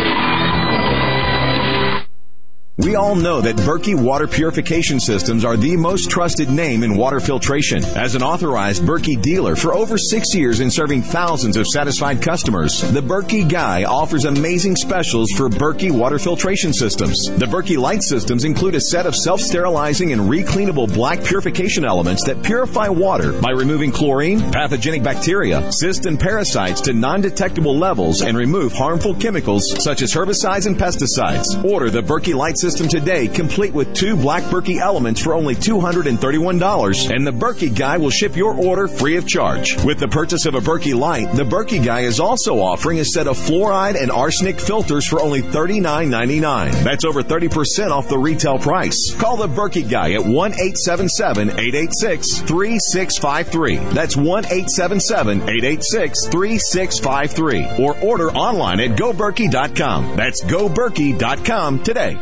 We all know that Berkey Water Purification Systems are the most trusted name in water filtration. As an authorized Berkey dealer for over six years and serving thousands of satisfied customers, the Berkey Guy offers amazing specials for Berkey Water Filtration Systems. The Berkey Light Systems include a set of self-sterilizing and recleanable black purification elements that purify water by removing chlorine, pathogenic bacteria, cysts, and parasites to non-detectable levels and remove harmful chemicals such as herbicides and pesticides. Order the Berkey Light Systems System today, complete with two black Berkey elements for only two hundred thirty-one dollars, and the Berkey Guy will ship your order free of charge. With the purchase of a Berkey Light, the Berkey Guy is also offering a set of fluoride and arsenic filters for only thirty-nine ninety-nine. That's over thirty percent off the retail price. Call the Berkey Guy at one eight seven seven, eight eight six, three six five three. That's one eight seven seven, eight eight six, three six five three. Or order online at go berkey dot com. That's go berkey dot com today.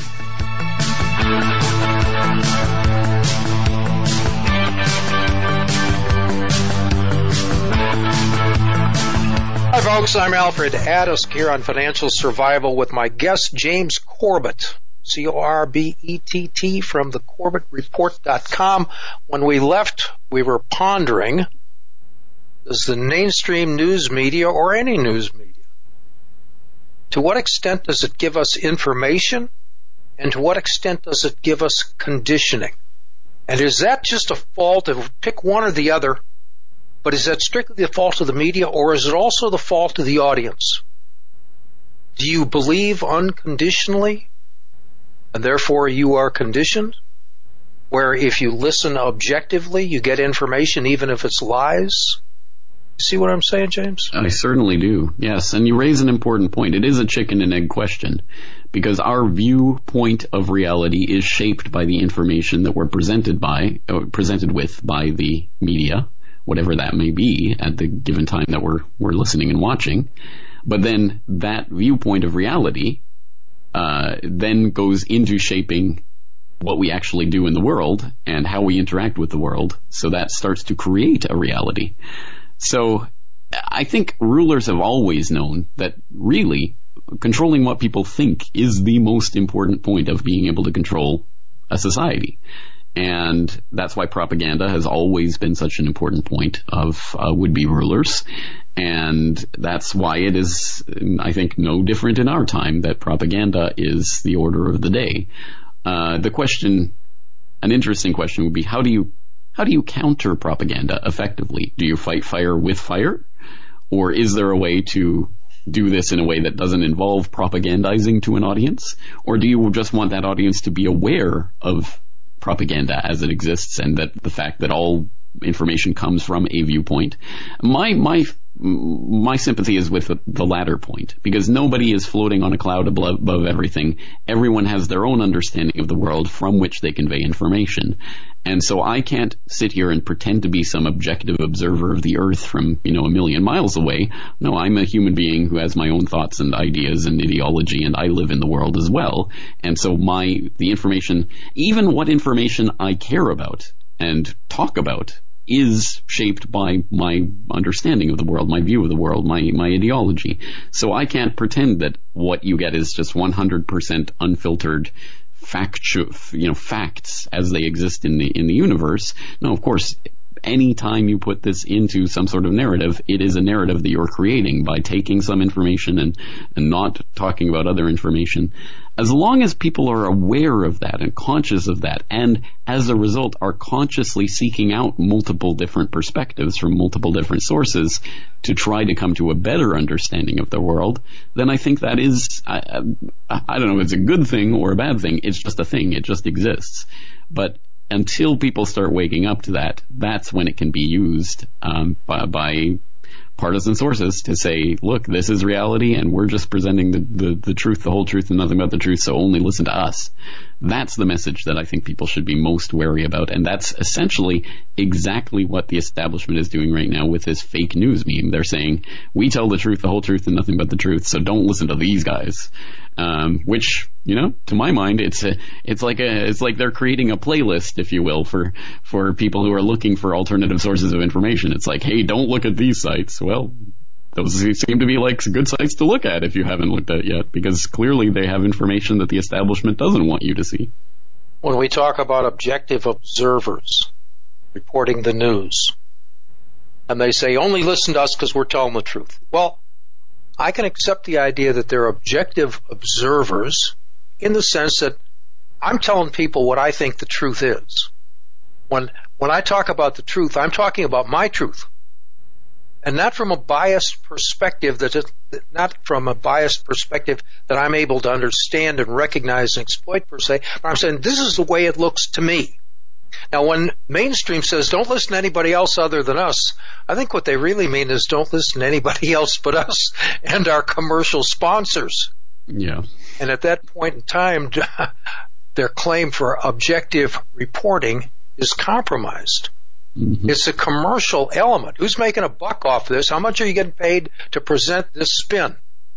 Hi folks, I'm Alfred Addisk here on Financial Survival with my guest James Corbett, C O R B E T T from the Corbett Report dot com. When we left, we were pondering, does the mainstream news media or any news media, to what extent does it give us information? And to what extent does it give us conditioning? And is that just a fault of pick one or the other, but is that strictly the fault of the media, or is it also the fault of the audience? Do you believe unconditionally, and therefore you are conditioned? Where if you listen objectively, you get information even if it's lies? You see what I'm saying, James? I certainly do, yes. And you raise an important point. It is a chicken and egg question, because our viewpoint of reality is shaped by the information that we're presented by, uh, presented with by the media, whatever that may be at the given time that we're we're listening and watching. But then that viewpoint of reality uh, then goes into shaping what we actually do in the world and how we interact with the world. So that starts to create a reality. So I think rulers have always known that really controlling what people think is the most important point of being able to control a society. And that's why propaganda has always been such an important point of uh, would-be rulers. And that's why it is, I think, no different in our time that propaganda is the order of the day. Uh, the question, an interesting question would be, how do you, how do you counter propaganda effectively? Do you fight fire with fire? Or is there a way to do this in a way that doesn't involve propagandizing to an audience? Or do you just want that audience to be aware of propaganda as it exists and that the fact that all information comes from a viewpoint? My, my, my sympathy is with the, the latter point, because nobody is floating on a cloud above, above everything. Everyone has their own understanding of the world from which they convey information. And so I can't sit here and pretend to be some objective observer of the earth from, you know, a million miles away. No, I'm a human being who has my own thoughts and ideas and ideology, and I live in the world as well. And so my, the information, even what information I care about and talk about, is shaped by my understanding of the world, my view of the world, my, my ideology. So I can't pretend that what you get is just one hundred percent unfiltered factu- you know, facts as they exist in the, in the universe. No, of course, any time you put this into some sort of narrative, it is a narrative that you're creating by taking some information and, and not talking about other information. As long as people are aware of that and conscious of that, and as a result are consciously seeking out multiple different perspectives from multiple different sources to try to come to a better understanding of the world, then I think that is, I, I, I don't know if it's a good thing or a bad thing. It's just a thing. It just exists. But until people start waking up to that, that's when it can be used um, by, by partisan sources to say, look, this is reality and we're just presenting the, the, the truth, the whole truth, and nothing but the truth, so only listen to us. That's the message that I think people should be most wary about, and that's essentially exactly what the establishment is doing right now with this fake news meme. They're saying, we tell the truth, the whole truth, and nothing but the truth, so don't listen to these guys. Um, which, you know, to my mind, it's a, it's like a, it's like they're creating a playlist, if you will, for, for people who are looking for alternative sources of information. It's like, hey, don't look at these sites. Well, those seem to be like good sites to look at if you haven't looked at it yet, because clearly they have information that the establishment doesn't want you to see. When we talk about objective observers reporting the news, and they say, only listen to us because we're telling the truth. Well, I can accept the idea that they're objective observers in the sense that I'm telling people what I think the truth is. When when I talk about the truth, I'm talking about my truth. And not from a biased perspective, that it, not from a biased perspective that I'm able to understand and recognize and exploit per se, but I'm saying this is the way it looks to me. Now, when mainstream says don't listen to anybody else other than us, I think what they really mean is don't listen to anybody else but us and our commercial sponsors. Yeah. And at that point in time, their claim for objective reporting is compromised. Mm-hmm. It's a commercial element. Who's making a buck off this? How much are you getting paid to present this spin?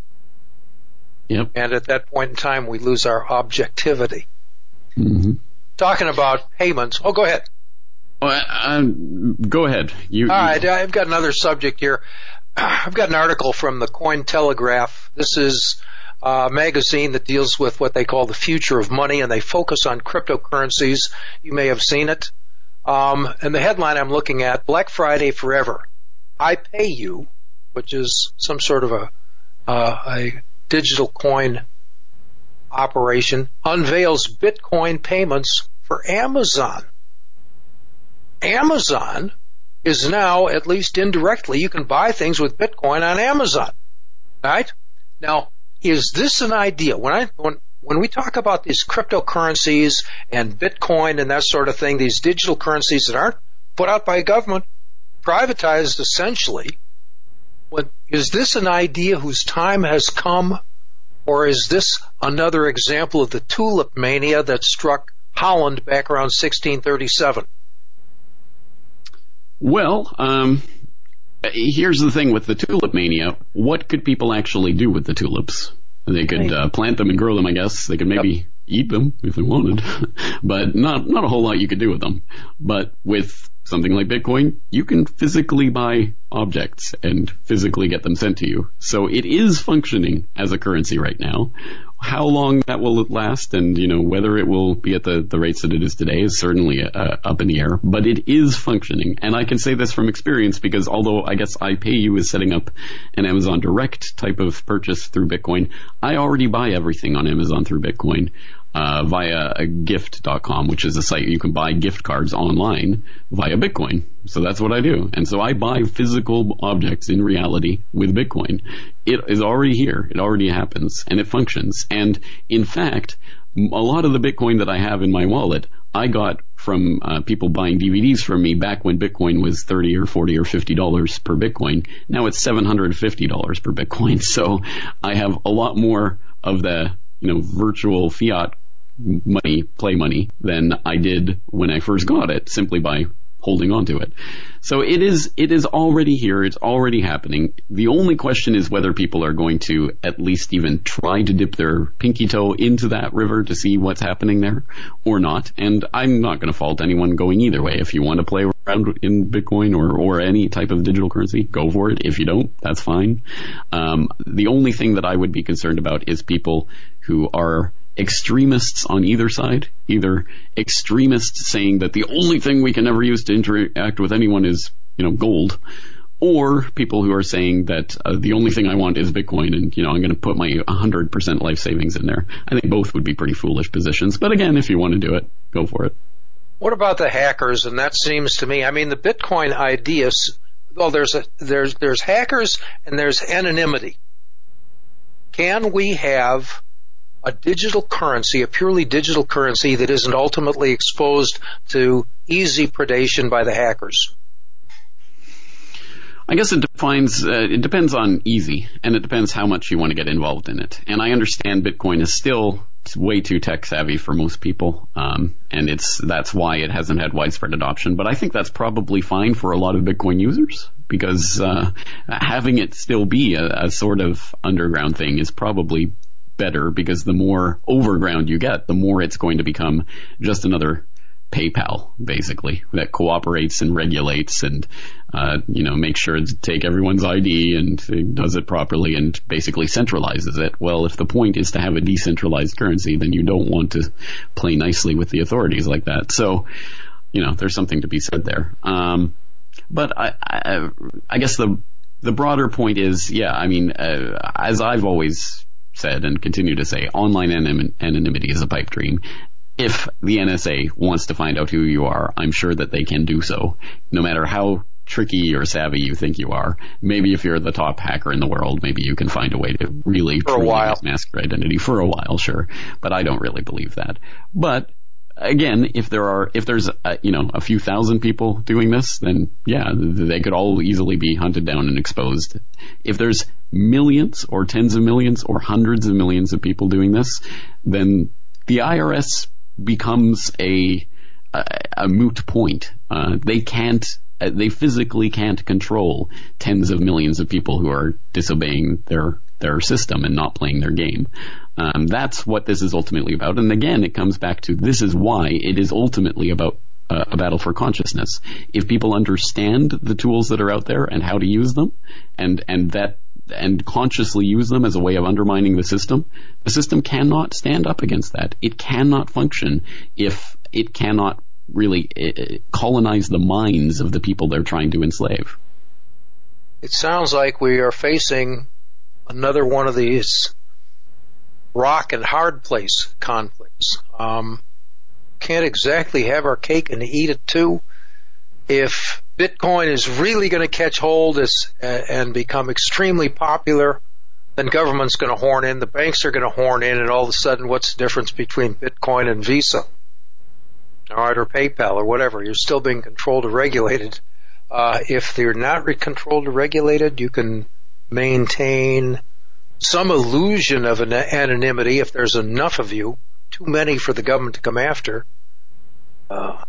Yep. And at that point in time, we lose our objectivity. Mm-hmm. Talking about payments. Oh, go ahead. Well, um, go ahead. You, All you... right, I've got another subject here. I've got an article from the Cointelegraph. This is a magazine that deals with what they call the future of money, and they focus on cryptocurrencies. You may have seen it. Um, and the headline I'm looking at, Black Friday Forever. I Pay You, which is some sort of a, uh, a digital coin operation, unveils Bitcoin payments for Amazon. Amazon is now, at least indirectly, you can buy things with Bitcoin on Amazon. Right? Now, is this an idea? When I, when, When we talk about these cryptocurrencies and Bitcoin and that sort of thing, these digital currencies that aren't put out by a government, privatized essentially, what, is this an idea whose time has come, or is this another example of the tulip mania that struck Holland back around sixteen thirty-seven? Well, um, here's the thing with the tulip mania. What could people actually do with the tulips? They could uh, plant them and grow them, I guess. They could maybe yep. eat them if we wanted, but not not a whole lot you could do with them. But with something like Bitcoin, you can physically buy objects and physically get them sent to you. So it is functioning as a currency right now. How long that will last, and you know whether it will be at the, the rates that it is today, is certainly uh, up in the air. But it is functioning, and I can say this from experience because although I guess iPayU is setting up an Amazon Direct type of purchase through Bitcoin, I already buy everything on Amazon through Bitcoin uh, via a gift dot com, which is a site you can buy gift cards online via Bitcoin. So that's what I do, and so I buy physical objects in reality with Bitcoin. It is already here. It already happens, and it functions. And in fact, a lot of the Bitcoin that I have in my wallet, I got from uh, people buying D V Ds from me back when Bitcoin was thirty or forty or fifty dollars per Bitcoin. Now it's seven hundred fifty dollars per Bitcoin. So I have a lot more of the, you know, virtual fiat money, play money, than I did when I first got it, simply by holding on to it. So it is, it is already here. It's already happening. The only question is whether people are going to at least even try to dip their pinky toe into that river to see what's happening there or not. And I'm not going to fault anyone going either way. If you want to play around in Bitcoin or, or any type of digital currency, go for it. If you don't, that's fine. Um, the only thing that I would be concerned about is people who are extremists on either side, either extremists saying that the only thing we can ever use to interact with anyone is, you know, gold, or people who are saying that uh, the only thing I want is Bitcoin and, you know, I'm going to put my one hundred percent life savings in there. I think both would be pretty foolish positions. But again, if you want to do it, go for it. What about the hackers? And that seems to me, I mean, the Bitcoin ideas, well, there's a, there's, there's hackers and there's anonymity. Can we have a digital currency, a purely digital currency that isn't ultimately exposed to easy predation by the hackers? I guess it defines, uh, it depends on easy, and it depends how much you want to get involved in it. And I understand Bitcoin is still way too tech savvy for most people, um, and it's that's why it hasn't had widespread adoption. But I think that's probably fine for a lot of Bitcoin users, because uh, having it still be a, a sort of underground thing is probably better, because the more overground you get, the more it's going to become just another PayPal, basically, that cooperates and regulates and, uh, you know, makes sure to take everyone's I D and does it properly and basically centralizes it. Well, if the point is to have a decentralized currency, then you don't want to play nicely with the authorities like that. So, you know, there's something to be said there. Um, but I, I, I guess the, the broader point is, yeah, I mean, uh, as I've always said and continue to say, online anon- anonymity is a pipe dream. If the N S A wants to find out who you are, I'm sure that they can do so, no matter how tricky or savvy you think you are. Maybe if you're the top hacker in the world, maybe you can find a way to really for a while mask your identity for a while, sure. But I don't really believe that. But again, if there are, if there's, a, you know, a few thousand people doing this, then yeah, they could all easily be hunted down and exposed. If there's millions or tens of millions or hundreds of millions of people doing this, then the I R S becomes a a, a moot point. Uh, they can't, uh, they physically can't control tens of millions of people who are disobeying their their system and not playing their game. Um, that's what this is ultimately about. And again, it comes back to, this is why it is ultimately about uh, a battle for consciousness. If people understand the tools that are out there and how to use them, and and that and consciously use them as a way of undermining the system, the system cannot stand up against that. It cannot function if it cannot really uh, colonize the minds of the people they're trying to enslave. It sounds like we are facing another one of these rock and hard place conflicts. Um, can't exactly have our cake and eat it too. If Bitcoin is really going to catch hold as, uh, and become extremely popular, then government's going to horn in, the banks are going to horn in, and all of a sudden, what's the difference between Bitcoin and Visa? All right, or PayPal or whatever. You're still being controlled or regulated. Uh, if they're not re- controlled or regulated, you can maintain some illusion of an anonymity if there's enough of you, too many for the government to come after. Uh,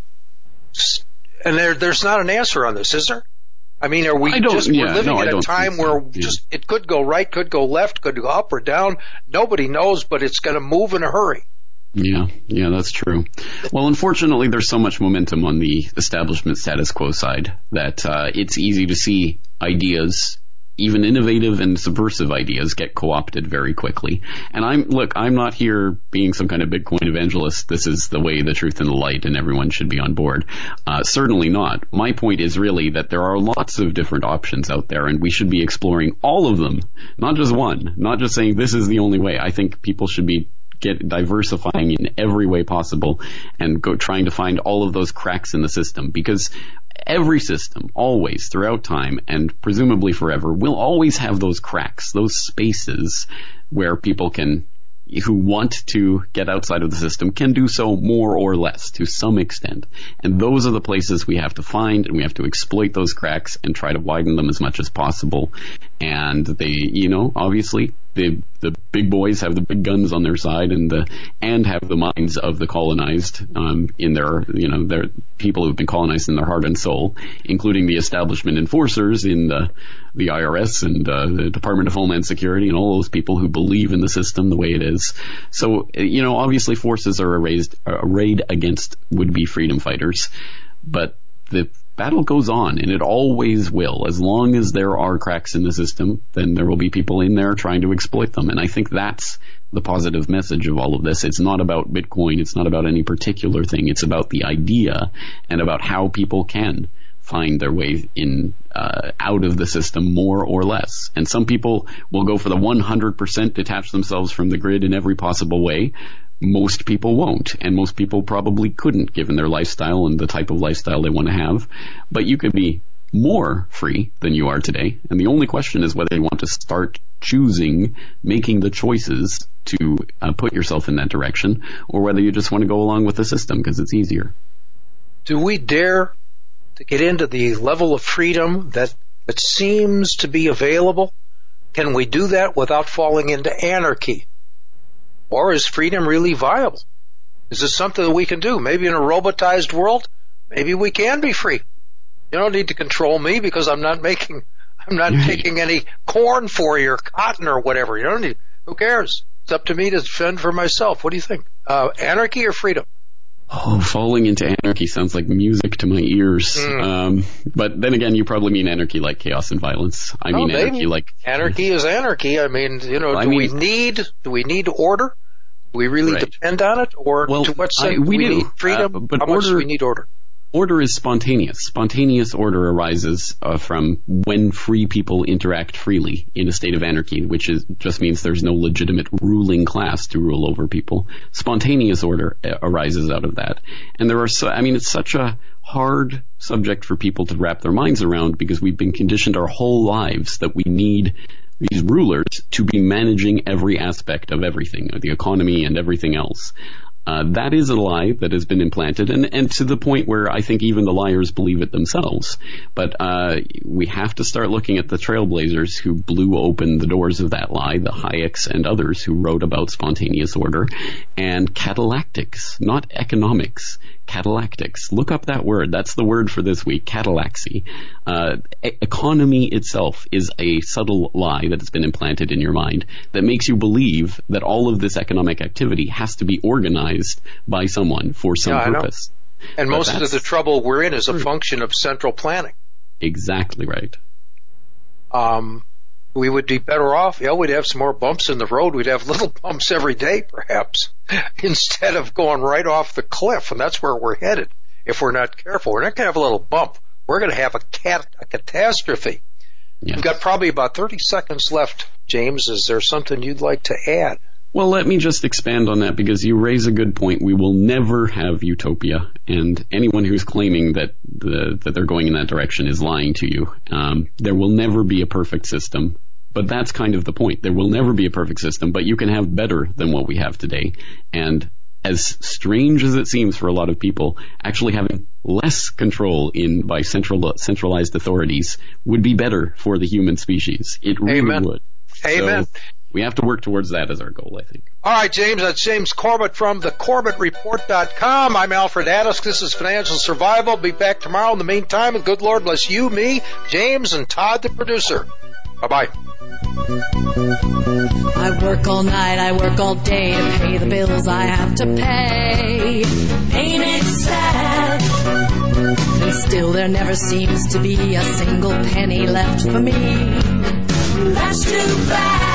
and there, there's not an answer on this, is there? I mean, are we just we're yeah, living no, at a time where so. yeah. just it could go right, could go left, could go up or down. Nobody knows, but it's going to move in a hurry. Yeah, yeah, that's true. Well, unfortunately, there's so much momentum on the establishment status quo side that uh, it's easy to see ideas, even innovative and subversive ideas, get co-opted very quickly. And I'm, look, I'm not here being some kind of Bitcoin evangelist. This is the way, the truth, and the light, and everyone should be on board. Uh, certainly not. My point is really that there are lots of different options out there, and we should be exploring all of them, not just one, not just saying this is the only way. I think people should be get diversifying in every way possible and go trying to find all of those cracks in the system, because every system, always, throughout time, and presumably forever, will always have those cracks, those spaces where people can, who want to get outside of the system, can do so more or less to some extent. And those are the places we have to find, and we have to exploit those cracks and try to widen them as much as possible. And they, you know, obviously, the the big boys have the big guns on their side, and the and have the minds of the colonized um, in their, you know, their people who've been colonized in their heart and soul, including the establishment enforcers in the the I R S and uh, the Department of Homeland Security, and all those people who believe in the system the way it is. So, you know, obviously forces are arrayed, arrayed against would-be freedom fighters, but the battle goes on, and it always will. As long as there are cracks in the system, then there will be people in there trying to exploit them. And I think that's the positive message of all of this. It's not about Bitcoin. It's not about any particular thing. It's about the idea and about how people can find their way in uh, out of the system more or less. And some people will go for the one hundred percent detach themselves from the grid in every possible way. Most people won't, and most people probably couldn't, given their lifestyle and the type of lifestyle they want to have. But you could be more free than you are today, and the only question is whether you want to start choosing, making the choices to uh, put yourself in that direction, or whether you just want to go along with the system because it's easier. Do we dare to get into the level of freedom that, that seems to be available? Can we do that without falling into anarchy? Or is freedom really viable? Is this something that we can do? Maybe in a robotized world, maybe we can be free. You don't need to control me because I'm not making, I'm not taking any corn for you or cotton or whatever. You don't need, who cares? It's up to me to defend for myself. What do you think? Uh, anarchy or freedom? Oh, falling into anarchy sounds like music to my ears. Mm. Um, but then again, you probably mean anarchy like chaos and violence. I oh, mean maybe. anarchy like... Anarchy is anarchy. I mean, you know, well, do I mean, we need, do we need order? Do we really right. depend on it? Or well, to what extent I, we, we do. need freedom? Uh, but How order, much do we need order? Order is spontaneous. Spontaneous order arises uh, from when free people interact freely in a state of anarchy, which is just means there's no legitimate ruling class to rule over people. Spontaneous order uh, arises out of that. And there are so, I mean, it's such a hard subject for people to wrap their minds around because we've been conditioned our whole lives that we need these rulers to be managing every aspect of everything, the economy and everything else. Uh, that is a lie that has been implanted, and, and to the point where I think even the liars believe it themselves. But uh, we have to start looking at the trailblazers who blew open the doors of that lie, the Hayeks and others who wrote about spontaneous order, and catalactics, not economics. Catalactics. Look up that word. That's the word for this week, catalaxy. Uh, e- economy itself is a subtle lie that has been implanted in your mind that makes you believe that all of this economic activity has to be organized by someone for some yeah, purpose. And but most of the trouble we're in is a function of central planning. Exactly right. Um, we would be better off, yeah, we'd have some more bumps in the road. We'd have little bumps every day, perhaps, instead of going right off the cliff. And that's where we're headed if we're not careful. We're not going to have a little bump. We're going to have a, cat, a catastrophe. Yes. We've got probably about thirty seconds left. James, is there something you'd like to add? Well, let me just expand on that because you raise a good point. We will never have utopia, and anyone who's claiming that the, that they're going in that direction is lying to you. Um, there will never be a perfect system, but that's kind of the point. There will never be a perfect system, but you can have better than what we have today. And as strange as it seems for a lot of people, actually having less control in by central centralized authorities would be better for the human species. It really Amen. would. Amen. So, we have to work towards that as our goal, I think. All right, James. That's James Corbett from the Corbett Report dot com. I'm Alfred Addisk. This is Financial Survival. Be back tomorrow. In the meantime, and good Lord bless you, me, James, and Todd, the producer. Bye-bye. I work all night, I work all day to pay the bills I have to pay. Ain't it sad? And still there never seems to be a single penny left for me. That's too bad.